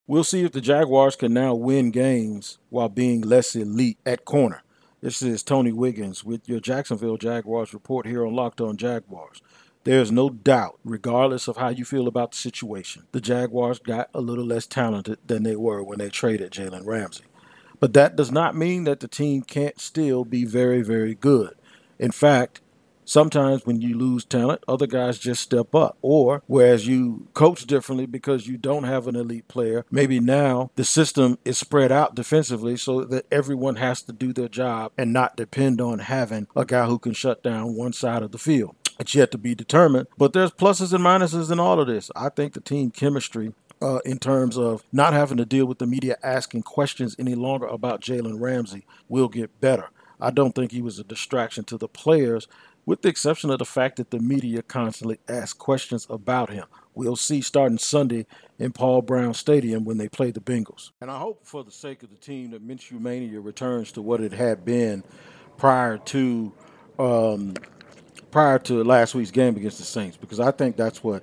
We'll see if the Jaguars can now win games while being less elite at corner. This is Tony Wiggins with your Jacksonville Jaguars report here on Locked On Jaguars. There's no doubt, regardless of how you feel about the situation, the Jaguars got a little less talented than they were when they traded Jalen Ramsey. But that does not mean that the team can't still be very, very good. In fact, sometimes when you lose talent, other guys just step up. Or whereas you coach differently because you don't have an elite player, maybe now the system is spread out defensively so that everyone has to do their job and not depend on having a guy who can shut down one side of the field. It's yet to be determined, but there's pluses and minuses in all of this. I think the team chemistry in terms of not having to deal with the media asking questions any longer about Jalen Ramsey will get better. I don't think he was a distraction to the players, with the exception of the fact that the media constantly asks questions about him. We'll see starting Sunday in Paul Brown Stadium when they play the Bengals. And I hope for the sake of the team that Minshew Mania returns to what it had been prior to um, prior to last week's game against the Saints, because I think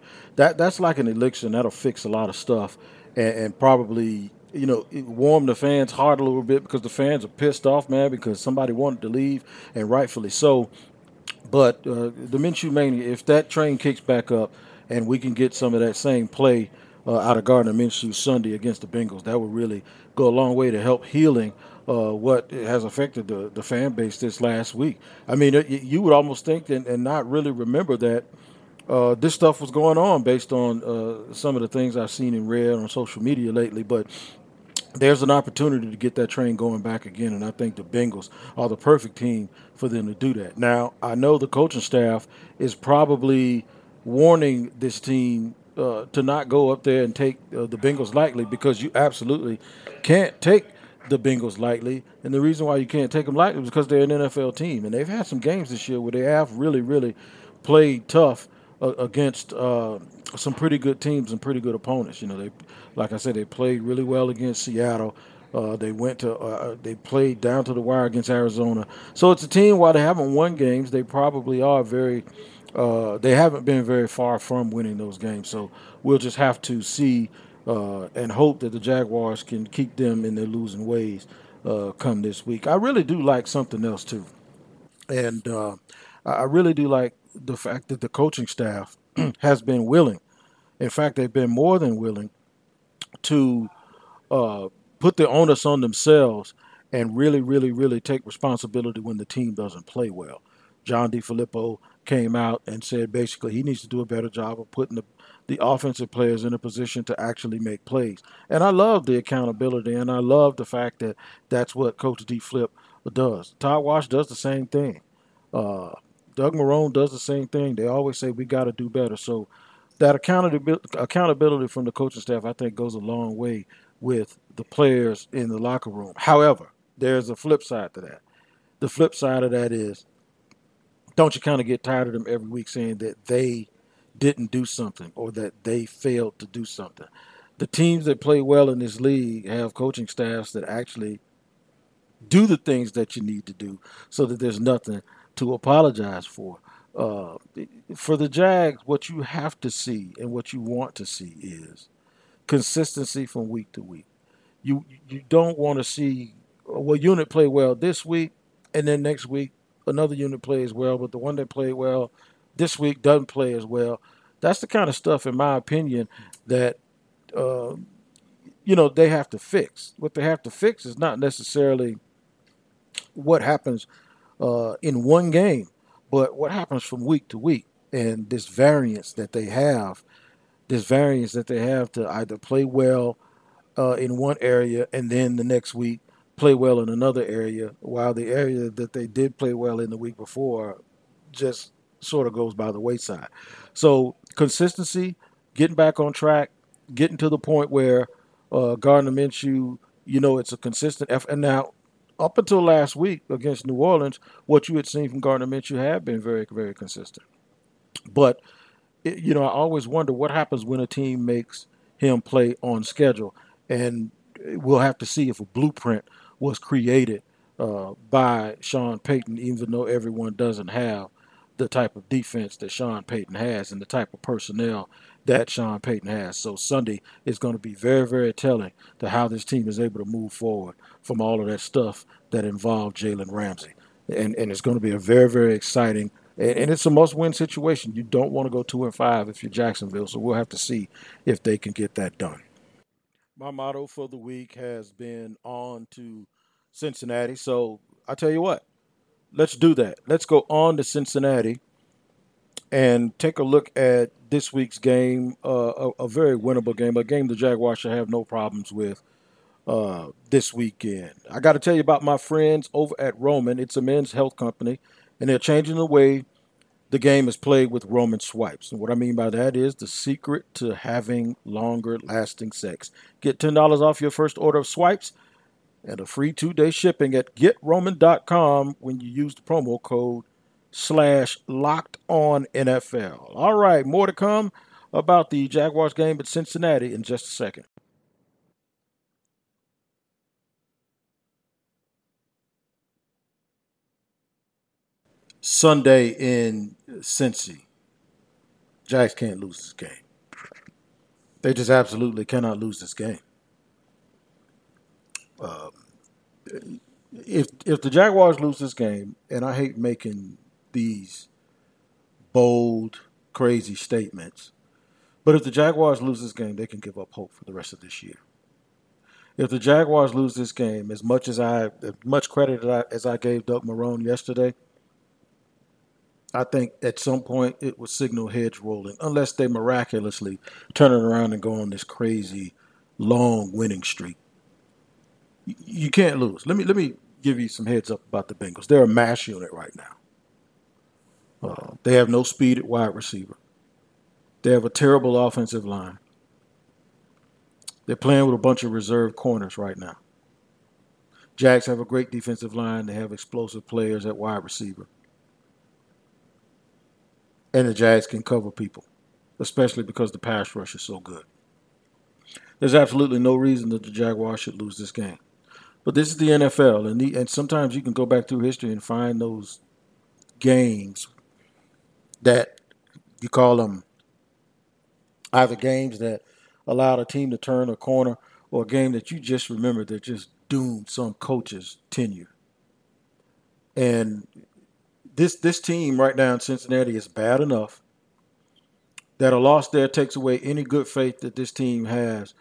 that's like an elixir and that'll fix a lot of stuff and probably warm the fans' heart a little bit because the fans are pissed off, man, because somebody wanted to leave and rightfully so. But the Minshew Mania, if that train kicks back up and we can get some of that same play out of Gardner Minshew Sunday against the Bengals, that would really go a long way to help healing what has affected the fan base this last week. I mean, you would almost think and not really remember that this stuff was going on based on some of the things I've seen and read on social media lately. But there's an opportunity to get that train going back again, and I think the Bengals are the perfect team for them to do that. Now, I know the coaching staff is probably warning this team to not go up there and take the Bengals lightly, because you absolutely can't take the Bengals lightly. And the reason why you can't take them lightly is because they're an NFL team, and they've had some games this year where they have really, really played tough against some pretty good teams and pretty good opponents. They, like I said, they played really well against Seattle. They played down to the wire against Arizona. So it's a team. While they haven't won games, they probably are very. They haven't been very far from winning those games. So we'll just have to see and hope that the Jaguars can keep them in their losing ways come this week. I really do like something else too, and I really do like the fact that the coaching staff has been willing. In fact, they've been more than willing to put the onus on themselves and really, really, really take responsibility when the team doesn't play well. John DeFilippo came out and said basically he needs to do a better job of putting the offensive players in a position to actually make plays. And I love the accountability, and I love the fact that that's what Coach DeFlip does. Todd Wash does the same thing. Uh, Doug Marone does the same thing. They always say we got to do better. So that accountability from the coaching staff, I think, goes a long way with the players in the locker room. However, there's a flip side to that. The flip side of that is, don't you kind of get tired of them every week saying that they didn't do something or that they failed to do something? The teams that play well in this league have coaching staffs that actually do the things that you need to do so that there's nothing to apologize for. Uh, for the Jags, what you have to see and what you want to see is consistency from week to week. You don't want to see unit play well this week, and then next week another unit plays well, but the one that played well this week doesn't play as well. That's the kind of stuff, in my opinion, that uh, they have to fix. What they have to fix is not necessarily what happens in one game, but what happens from week to week, and this variance that they have to either play well in one area and then the next week play well in another area, while the area that they did play well in the week before just sort of goes by the wayside. So consistency, getting back on track, getting to the point where Gardner Minshew, it's a consistent effort. And now, up until last week against New Orleans, what you had seen from Gardner Minshew had been very, very consistent. But I always wonder what happens when a team makes him play on schedule, and we'll have to see if a blueprint was created by Sean Payton, even though everyone doesn't have the type of defense that Sean Payton has and the type of personnel that Sean Payton has. So Sunday is going to be very, very telling to how this team is able to move forward from all of that stuff that involved Jalen Ramsey. And it's going to be a very, very exciting, and it's a must-win situation. You don't want to go 2-5 if you're Jacksonville, so we'll have to see if they can get that done. My motto for the week has been on to Cincinnati. So I tell you what, let's do that. Let's go on to Cincinnati and take a look at this week's game, a very winnable game, a game the Jaguars should have no problems with this weekend. I got to tell you about my friends over at Roman. It's a men's health company, and they're changing the way the game is played with Roman swipes. And what I mean by that is the secret to having longer lasting sex. Get $10 off your first order of swipes and a free 2-day shipping at GetRoman.com when you use the promo code /LockedOnNFL. All right, more to come about the Jaguars game at Cincinnati in just a second. Sunday in Cincy. Jags can't lose this game. They just absolutely cannot lose this game. If the Jaguars lose this game, and I hate making these bold, crazy statements, but if the Jaguars lose this game, they can give up hope for the rest of this year. If the Jaguars lose this game, as much credit as I gave Doug Marrone yesterday, I think at some point it would signal heads rolling, unless they miraculously turn it around and go on this crazy, long winning streak. You can't lose. Let me give you some heads up about the Bengals. They're a mash unit right now. They have no speed at wide receiver. They have a terrible offensive line. They're playing with a bunch of reserve corners right now. Jags have a great defensive line. They have explosive players at wide receiver. And the Jags can cover people, especially because the pass rush is so good. There's absolutely no reason that the Jaguars should lose this game. But this is the NFL, and sometimes you can go back through history and find those games that you call them either games that allowed a team to turn a corner or a game that you just remember that just doomed some coach's tenure. And this team right now in Cincinnati is bad enough that a loss there takes away any good faith that this team has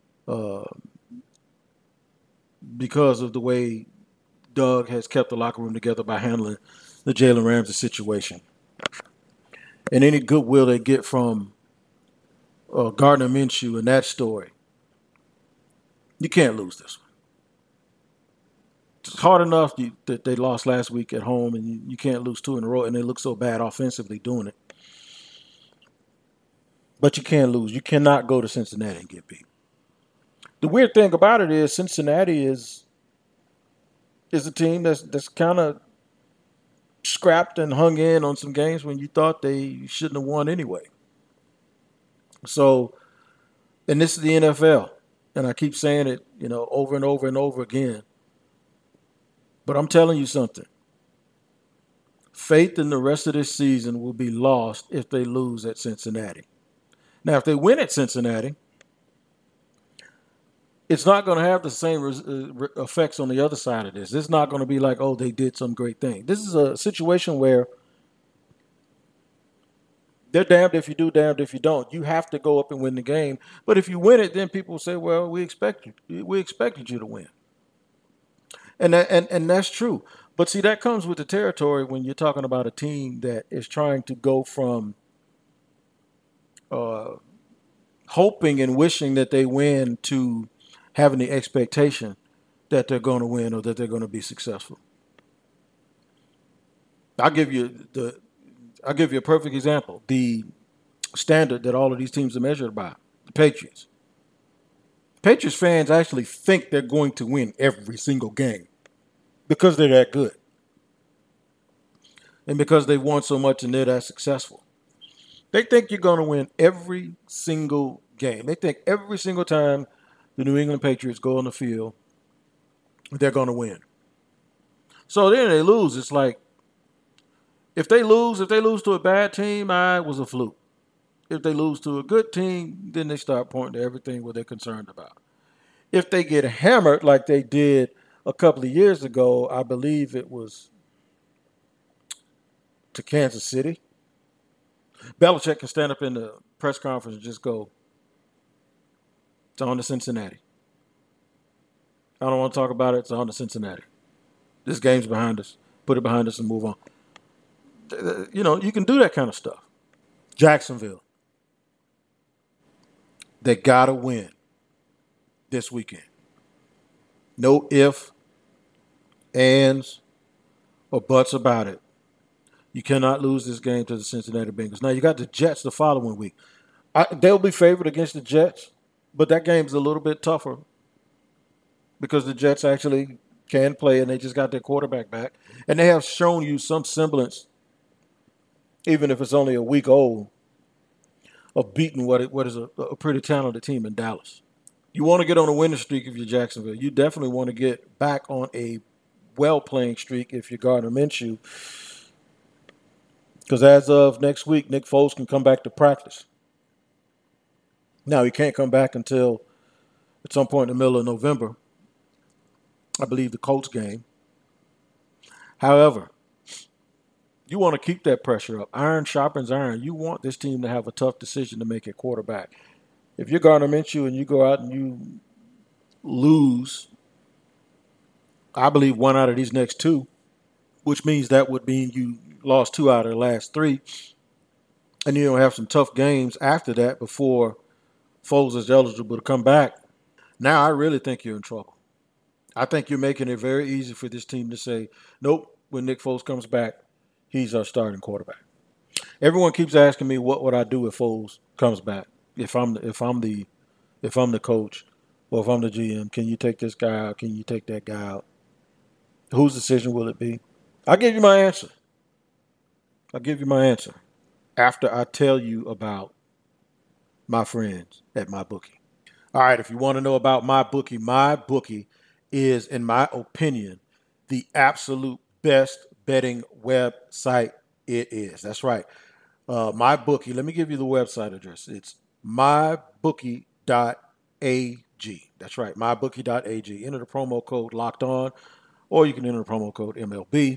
because of the way Doug has kept the locker room together by handling the Jalen Ramsey situation. And any goodwill they get from Gardner Minshew and that story, you can't lose this one. It's hard enough that they lost last week at home, and you can't lose 2 in a row, and they look so bad offensively doing it. But you can't lose. You cannot go to Cincinnati and get beat. The weird thing about it is Cincinnati is a team that's kind of scrapped and hung in on some games when you thought they shouldn't have won anyway. So, and this is the NFL, and I keep saying it, over and over and over again. But I'm telling you something. Faith in the rest of this season will be lost if they lose at Cincinnati. Now, if they win at Cincinnati, it's not going to have the same effects on the other side of this. It's not going to be like, oh, they did some great thing. This is a situation where they're damned if you do, damned if you don't. You have to go up and win the game. But if you win it, then people will say, well, we expected you to win. And that's true. But see, that comes with the territory when you're talking about a team that is trying to go from hoping and wishing that they win to having the expectation that they're going to win or that they're going to be successful. I'll give you a perfect example. The standard that all of these teams are measured by, the Patriots. Patriots fans actually think they're going to win every single game because they're that good. And because they've won so much and they're that successful. They think you're going to win every single game. They think every single time the New England Patriots go on the field, they're going to win. So then they lose. It's like, if they lose to a bad team, it was a fluke. If they lose to a good team, then they start pointing to everything what they're concerned about. If they get hammered like they did a couple of years ago, I believe it was to Kansas City, Belichick can stand up in the press conference and just go, it's on to Cincinnati. I don't want to talk about it. It's on to Cincinnati. This game's behind us. Put it behind us and move on. You can do that kind of stuff. Jacksonville, they got to win this weekend. No ifs, ands, or buts about it. You cannot lose this game to the Cincinnati Bengals. Now, you got the Jets the following week. They'll be favored against the Jets, but that game's a little bit tougher because the Jets actually can play and they just got their quarterback back. And they have shown you some semblance, even if it's only a week old, of beating what is a pretty talented team in Dallas. You want to get on a winning streak if you're Jacksonville. You definitely want to get back on a well-playing streak if you're Gardner Minshew. Because as of next week, Nick Foles can come back to practice. Now, he can't come back until at some point in the middle of November. I believe the Colts game. However, you want to keep that pressure up. Iron sharpens iron. You want this team to have a tough decision to make at quarterback. If you're Gardner Minshew and you go out and you lose, I believe, one out of these next two, which means that would mean you lost 2 out of the last 3, and you don't have some tough games after that before Foles is eligible to come back. Now I really think you're in trouble. I think you're making it very easy for this team to say, nope, when Nick Foles comes back, he's our starting quarterback. Everyone keeps asking me what would I do if Foles comes back. If I'm the coach or if I'm the GM, can you take this guy out? Can you take that guy out? Whose decision will it be? I'll give you my answer. After I tell you about my friends at MyBookie. All right, if you want to know about MyBookie is, in my opinion, the absolute best betting website it is. That's right. MyBookie, let me give you the website address. It's mybookie.ag. That's right, mybookie.ag. Enter the promo code Locked On, or you can enter the promo code MLB,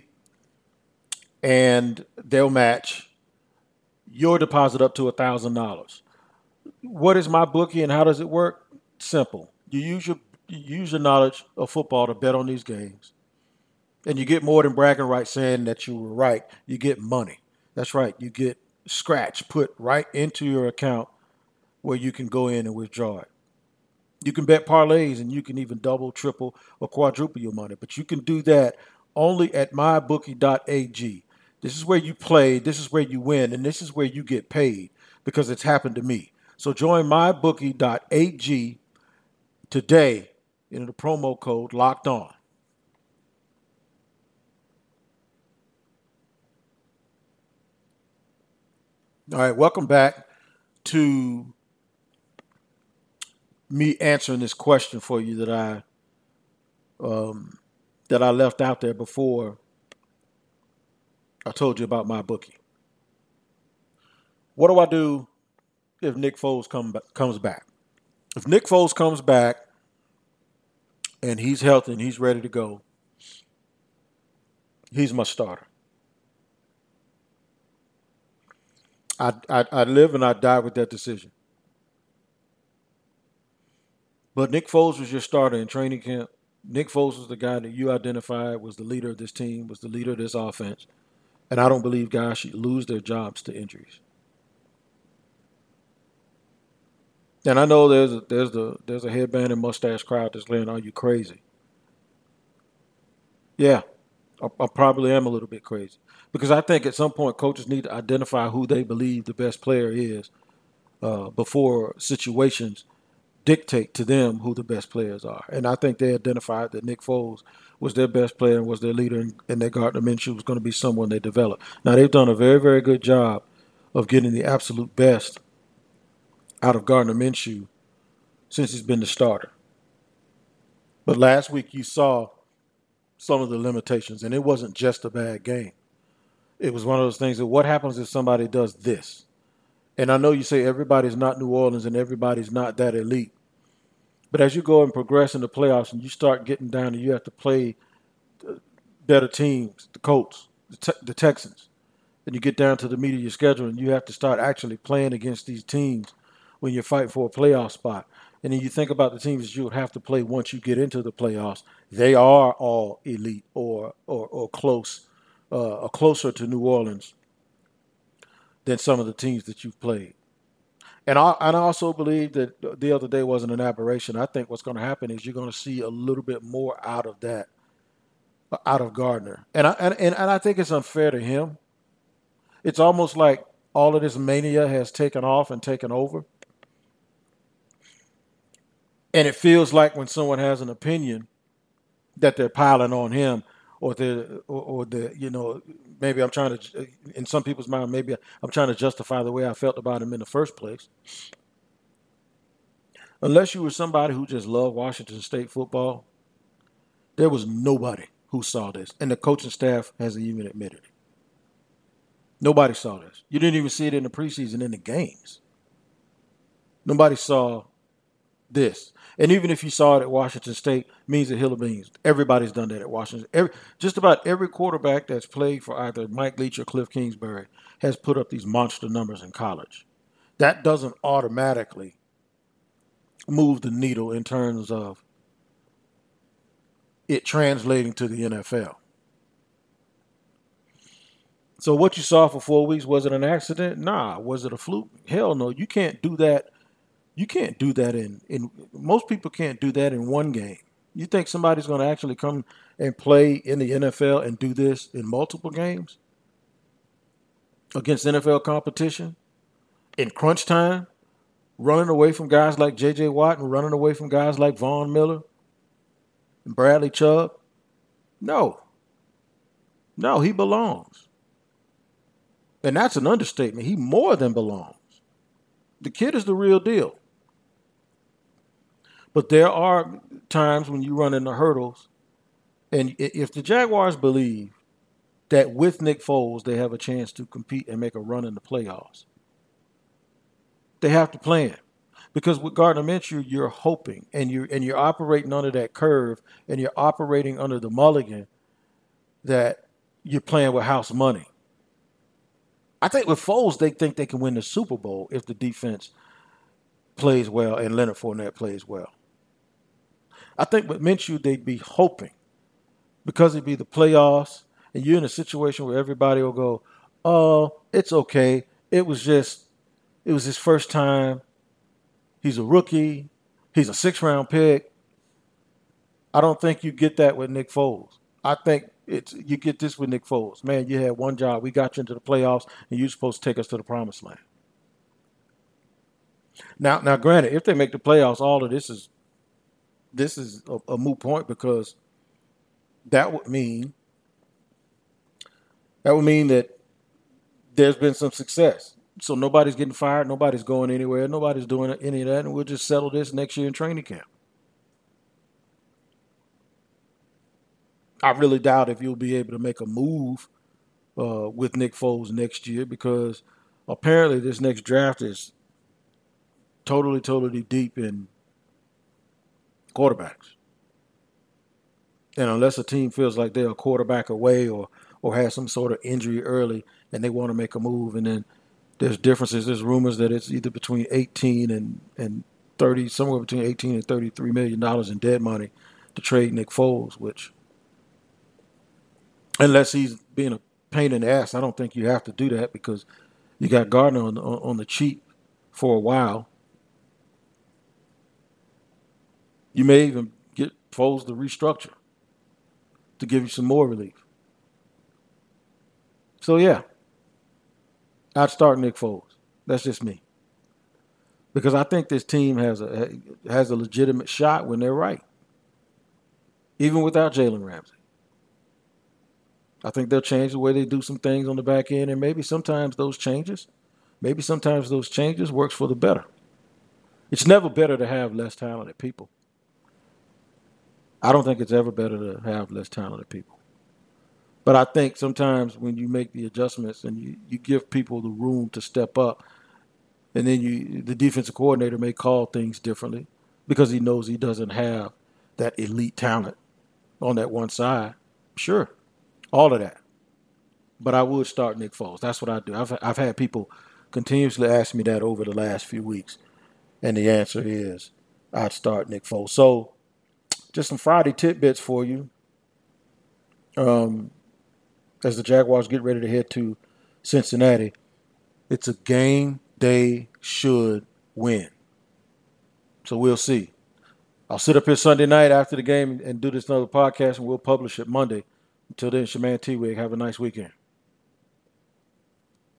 and they'll match your deposit up to $1,000. What is MyBookie and how does it work? Simple. You use your knowledge of football to bet on these games, and you get more than bragging rights saying that you were right. You get money. That's right. You get scratch put right into your account where you can go in and withdraw it. You can bet parlays and you can even double, triple, or quadruple your money. But you can do that only at mybookie.ag. This is where you play, this is where you win, and this is where you get paid because it's happened to me. So join mybookie.ag today in the promo code Locked On. All right, welcome back to me answering this question for you that I left out there before I told you about MyBookie. What do I do if Nick Foles comes back? If Nick Foles comes back and he's healthy and he's ready to go, he's my starter. I live and I die with that decision. But Nick Foles was your starter in training camp. Nick Foles was the guy that you identified was the leader of this team, was the leader of this offense. And I don't believe guys should lose their jobs to injuries. And I know there's a headband and mustache crowd that's saying, "Are you crazy?" Yeah, I probably am a little bit crazy because I think at some point coaches need to identify who they believe the best player is before situations dictate to them who the best players are. And I think they identified that Nick Foles was their best player and was their leader, and that Gardner Minshew was going to be someone they developed. Now, they've done a very, very good job of getting the absolute best out of Gardner Minshew since he's been the starter. But last week you saw some of the limitations, and it wasn't just a bad game. It was one of those things that what happens if somebody does this? And I know you say everybody's not New Orleans and everybody's not that elite. But as you go and progress in the playoffs and you start getting down and you have to play better teams, the Colts, the Texans, and you get down to the meat of your schedule and you have to start actually playing against these teams when you're fighting for a playoff spot. And then you think about the teams that you would have to play once you get into the playoffs. They are all elite or close, or closer to New Orleans than some of the teams that you've played. And I also believe that the other day wasn't an aberration. I think what's going to happen is you're going to see a little bit more out of that, out of Gardner. And I think it's unfair to him. It's almost like all of this mania has taken off and taken over. And it feels like when someone has an opinion that they're piling on him, or maybe I'm trying to, in some people's mind, maybe I'm trying to justify the way I felt about him in the first place. Unless you were somebody who just loved Washington State football, there was nobody who saw this. And the coaching staff hasn't even admitted it. Nobody saw this. You didn't even see it in the preseason in the games. Nobody saw this. And even if you saw it at Washington State, means a hill of beans. Everybody's done that at Washington. Just about every quarterback that's played for either Mike Leach or Cliff Kingsbury has put up these monster numbers in college. That doesn't automatically move the needle in terms of it translating to the NFL. So what you saw for 4 weeks, was it an accident? Nah. Was it a fluke? Hell no. You can't do that. You can't do that in most people can't do that in one game. You think somebody's going to actually come and play in the NFL and do this in multiple games against NFL competition in crunch time, running away from guys like J.J. Watt and running away from guys like Von Miller and Bradley Chubb? No. No, he belongs. And that's an understatement. He more than belongs. The kid is the real deal. But there are times when you run into hurdles, and if the Jaguars believe that with Nick Foles they have a chance to compete and make a run in the playoffs, they have to plan. Because with Gardner Minshew, you're hoping, and you're operating under that curve, and you're operating under the mulligan that you're playing with house money. I think with Foles, they think they can win the Super Bowl if the defense plays well and Leonard Fournette plays well. I think with Minshew, they'd be hoping, because it'd be the playoffs, and you're in a situation where everybody will go, "Oh, it's okay. It was his first time. He's a rookie. He's a 6th-round pick." I don't think you get that with Nick Foles. I think you get this with Nick Foles. Man, you had one job. We got you into the playoffs, and you're supposed to take us to the promised land. Now, granted, if they make the playoffs, all of this is a moot point, because that would mean that there's been some success. So nobody's getting fired, nobody's going anywhere, nobody's doing any of that, and we'll just settle this next year in training camp. I really doubt if you'll be able to make a move with Nick Foles next year, because apparently this next draft is totally, totally deep in quarterbacks. And unless a team feels like they're a quarterback away or has some sort of injury early and they want to make a move, and then there's differences. There's rumors that it's either between 18 and 30, somewhere between 18 and $33 million in dead money to trade Nick Foles, which, unless he's being a pain in the ass, I don't think you have to do that, because you got Gardner on the cheap for a while. You may even get Foles to restructure to give you some more relief. So, yeah, I'd start Nick Foles. That's just me. Because I think this team has a legitimate shot when they're right, even without Jalen Ramsey. I think they'll change the way they do some things on the back end, and maybe sometimes those changes works for the better. It's never better to have less talented people. I don't think it's ever better to have less talented people. But I think sometimes when you make the adjustments and you give people the room to step up, And then the defensive coordinator may call things differently because he knows he doesn't have that elite talent on that one side. Sure, all of that. But I would start Nick Foles. That's what I do. I've had people continuously ask me that over the last few weeks, and the answer is I'd start Nick Foles. So just some Friday tidbits for you as the Jaguars get ready to head to Cincinnati. It's a game they should win. So we'll see. I'll sit up here Sunday night after the game and do this another podcast, and we'll publish it Monday. Until then, Shaman T-Wig, have a nice weekend.